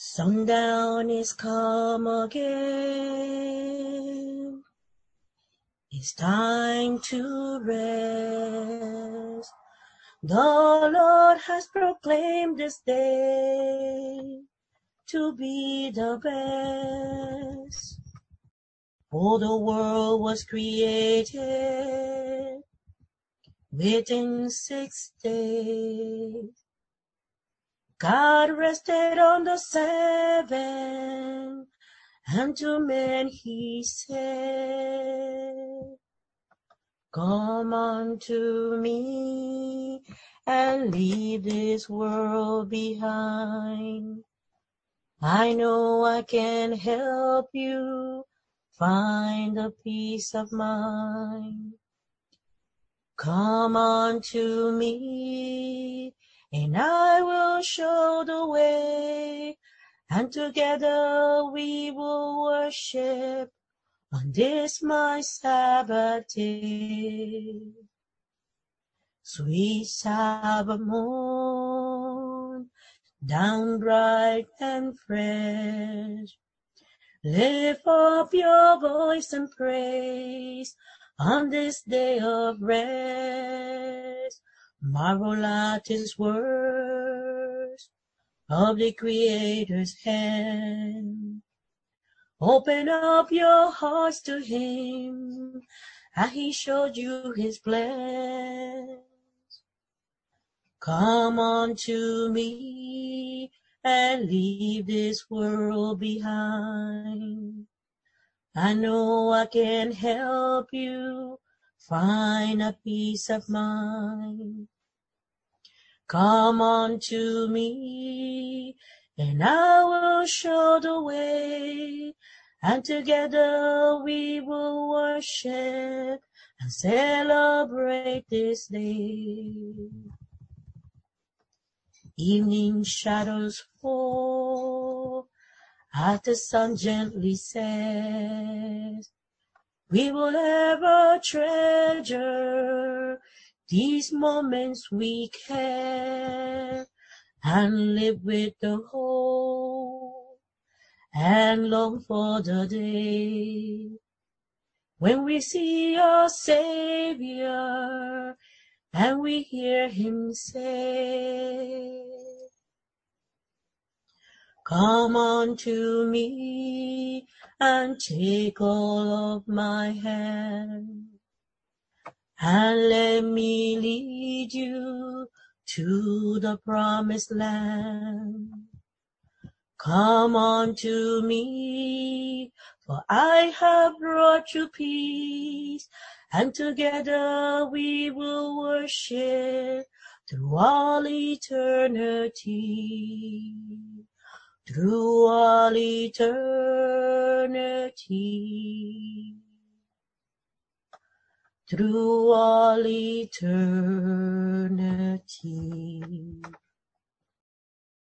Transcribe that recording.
Sundown is come again. It's time to rest. The Lord has proclaimed this day to be the best. For the world was created within 6 days. God rested on the seventh, and to men he said, come unto me and leave this world behind. I know I can help you find a peace of mind. Come unto me, and I will show the way, and together we will worship on this my Sabbath day. Sweet Sabbath morn, down bright and fresh, lift up your voice and praise on this day of rest. Marvel at his works of the Creator's hand. Open up your hearts to him, and he showed you his plans. Come unto me and leave this world behind. I know I can help you find a peace of mind. Come unto me, and I will show the way, and together we will worship and celebrate this day. Evening shadows fall as the sun gently sets. We will ever treasure these moments we care, and live with the hope and long for the day when we see our Savior and we hear him say, come unto me and take all of my hand, and let me lead you to the promised land. Come unto me, for I have brought you peace, and together we will worship through all eternity. Through all eternity. Through all eternity.